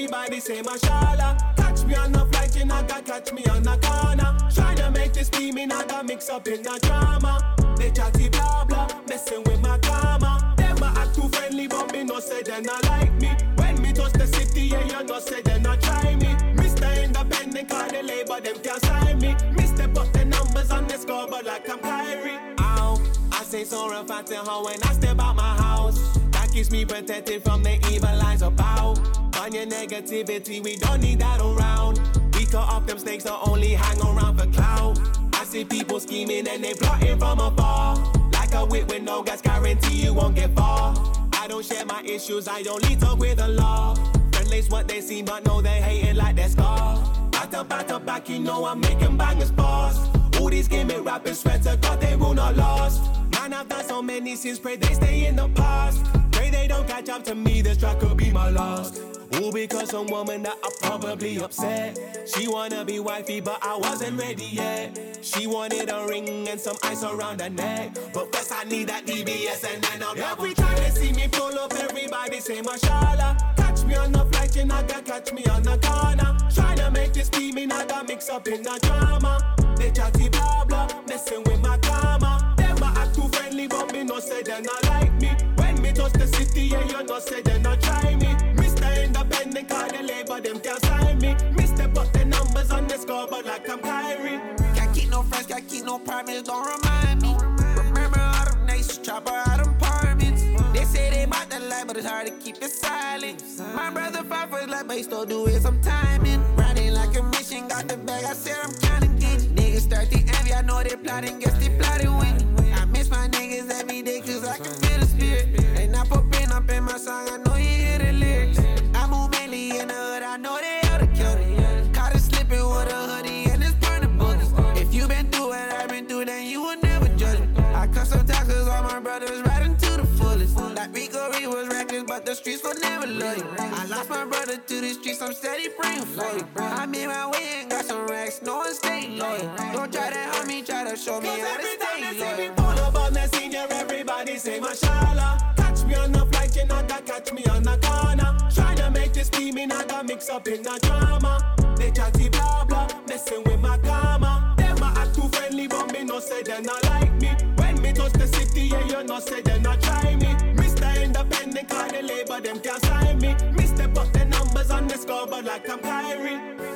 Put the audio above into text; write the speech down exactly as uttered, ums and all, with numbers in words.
everybody say mashallah. Catch me on the flight, you know, got catch me on the corner. Tryna make this team, me not got mix up in the drama. They chatty blah blah, messing with my karma. Them a act too friendly, but me no say they not like me. When me touch the city, yeah, you no say they not try me. Mister Independent, call the label, them can't sign me. Mister put the numbers on the scoreboard like I'm Kyrie. Ow, I say so emphatic how when I step out my house. That keeps me protected from the evil eyes about. On your negativity, we don't need that around. We cut off them snakes that only hang around for clout. I see people scheming and they plotting from afar. Like a whip with no gas, guarantee you won't get far. I don't share my issues, I only talk with the law. Friendly's what they see, but no, they hating like they're scar. Back back to back, you know I'm making bangers boss. All these gimmick rappers, swear to God they will not last. Man, I've done so many sins, pray they stay in the past. Pray they don't catch up to me, this track could be my last. All because some woman that I'm probably upset. She wanna be wifey, but I wasn't ready yet. She wanted a ring and some ice around her neck. But first I need that D B S and then I'll every time they see me pull up, everybody say mashallah. Catch me on the flight, you know, got catch me on the corner. Tryna make this team, me not got mix up in the drama. They chatty blah blah, messing with my karma. Them a act too friendly, but me no say they not like me. When me touch the city, yeah, you no say they not try me. Mister Independent, call the label, them can't sign me. Mister put the numbers on the scoreboard like I'm Kyrie. Can't keep no friends, can't keep no promise, don't remind me. Remember all them nights, chopper out them apartments. They say they bout the life, but it's hard to keep it silent. My brother fought for his life, but he still do it some timing. Riding like a mission, got the bag, I said I'm counting digits. Niggas start the envy, I know they plotting, guess they plotting with me. I miss my niggas every day, cause I can feel the spirit. They not popping up in my song, I know you hear the lyrics. I move mainly in the hood, I know they oughta kill it. Caught it slipping with a hoodie and it's burning bullets. If you been through what I've been through, then you will never judge it. I cut some times cause all my brothers riding to the fullest. That Rico Reed was reckless, but the streets will never love you. I lost my brother to the streets, I'm steady praying for you. I made my way and got some racks, no one stay loyal. Don't try to help me, try to show me how to stay loyal. Pull up on the senior, everybody say mashallah. Catch me on the flight, you know that catch me on the corner. Tryna make this team, me not got mix up in the drama. They chatty blah blah, messing with my karma. Them a act too friendly, but me no say they not like me. When me touch the city, yeah, you no say they not try me. Mister Independent, call the label, them can't sign me. Mister put the numbers on the scoreboard like I'm Kyrie.